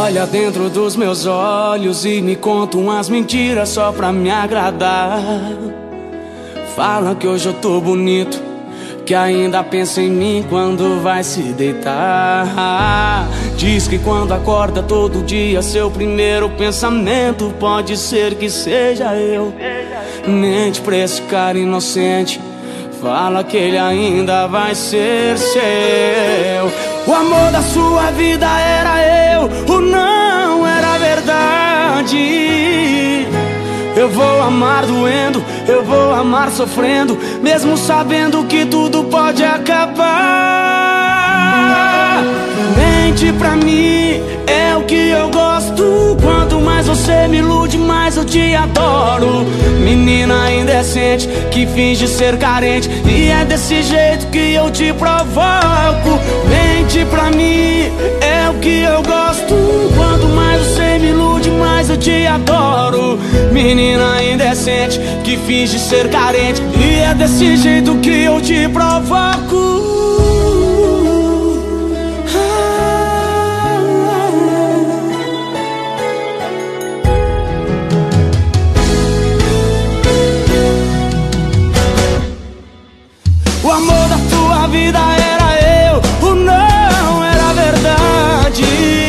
Olha dentro dos meus olhos e me conta umas mentiras só pra me agradar. Fala que hoje eu tô bonito, que ainda pensa em mim quando vai se deitar. Diz que quando acorda todo dia seu primeiro pensamento pode ser que seja eu. Mente pra esse cara inocente, fala que ele ainda vai ser seu. O amor da sua vida era eu, o não era verdade. Eu vou amar doendo, eu vou amar sofrendo, mesmo sabendo que tudo pode acabar. Mente pra mim, é o que eu gosto. Quanto mais você me ilude, mais eu te adoro. Menina indecente, que finge ser carente, e é desse jeito que eu te provoco. Mente pra mim, é o que eu gosto. Quanto mais você me ilude, mais eu te adoro. Menina indecente, que finge ser carente, e é desse jeito que eu te provoco. O amor da tua vida era eu, o não era verdade.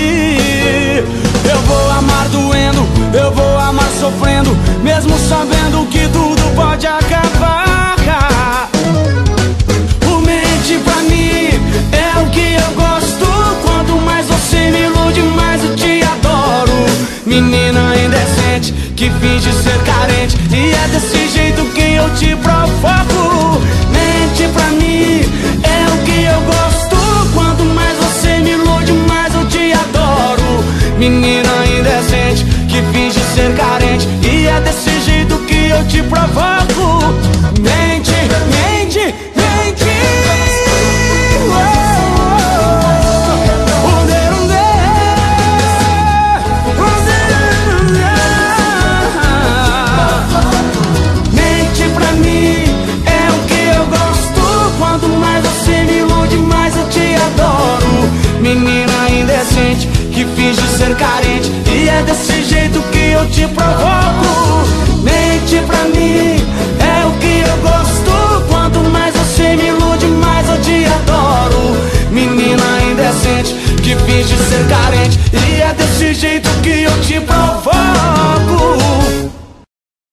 Eu vou amar doendo, eu vou amar sofrendo, mesmo sabendo que tudo pode acabar. O mente pra mim é o que eu gosto. Quanto mais você me ilude, mais eu te adoro. Menina indecente, que finge ser carente, e é desse jeito que eu te provoco. Mente pra mim, é o que eu gosto. Quanto mais você me ilude, mais eu te adoro. Menina indecente, que finge ser carente, e é desse jeito que eu te provoco. Mente, mente, mente. Mente pra mim, é o que eu gosto. Quanto mais você me ilude, mais eu te adoro. Menina indecente, que finge ser carente, e é desse jeito que eu te provoco. Mente pra mim, é o que eu gosto. Quanto mais você me ilude, mais eu te adoro. Menina indecente, que finge ser carente, e é desse jeito que eu te provoco.